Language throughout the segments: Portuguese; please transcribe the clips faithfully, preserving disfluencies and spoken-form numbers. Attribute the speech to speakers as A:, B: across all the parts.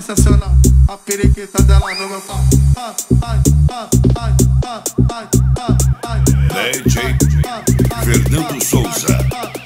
A: sensacional. A periquita dela no meu pau. Ai, ai, ai, ai, ai, ai, ai, ai.
B: D J Fernando Souza.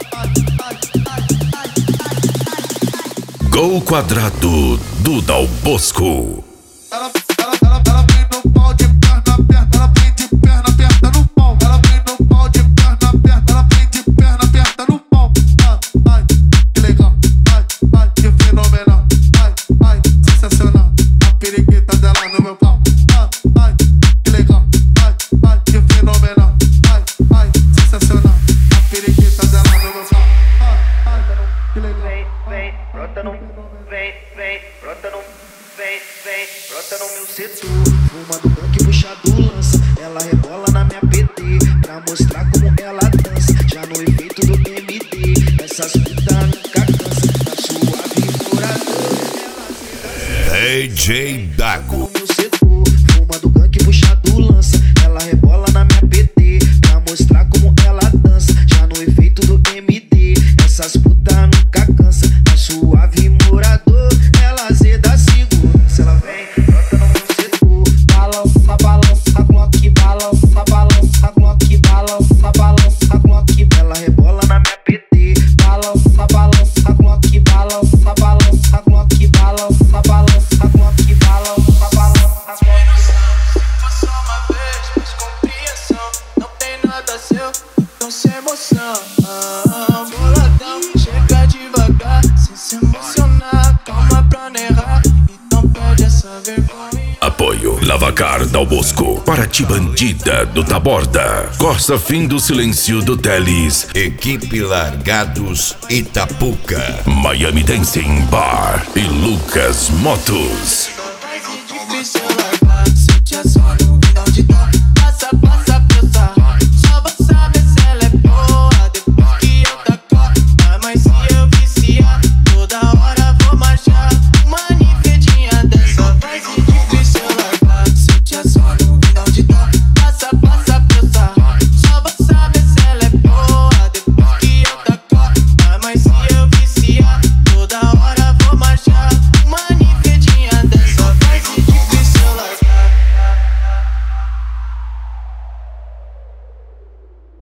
B: Gol Quadrado do Dal Bosco.
A: Ela, ela, ela, ela vem no pau de perna aberta, ela vem de perna aberta no pau. Ela vem no pau de perna aberta, ela vem de perna aberta no pau. Ai, ai, que legal, ai, ai, que fenomenal, ai, ai, sensacional. A periquita dela no meu pau. Ai, ai, que legal, ai, ai, que fenomenal, ai, ai, sensacional. A periquita dela no meu pau. Ai, ai, que legal.
C: Vem, vem, brota no, vem, vem, brota no, vem, vem, brota no meu setor.
D: Fumando gangue, puxado lança. Ela rebola na minha P T pra mostrar como ela dança. Já no efeito do M D, essas putas nunca cansam. Tá suave morador.
B: D J Dago.
D: No meu setor, fumando gangue, puxado lança. Ela rebola na minha P T pra mostrar como ela dança. Já no efeito do M D, essas putas nunca cansam. Tá suave morador, ela zeda segurança. Ela vem, brota no meu setor. Balança, balança, Glock, balança, balança, Glock, balança, balança, Glock. Ela rebola na minha P T. Balança, balança, Glock, balança, balança, Glock, balança, balança, Glock, balança, balança.
E: Foi só uma vez, mas compreensão. Não tem nada seu, então sem emoção. Ah, boladão, chega devagar, sem se emocionar. Calma pra não errar, então perde essa vergonha.
B: Apoio Lavacar Dal Bosco, Paraty Bandida do Taborda, Costa Fim do Silêncio do Teles, Equipe Largados Itapuca, Miami Dancing Bar e Lucas Motos.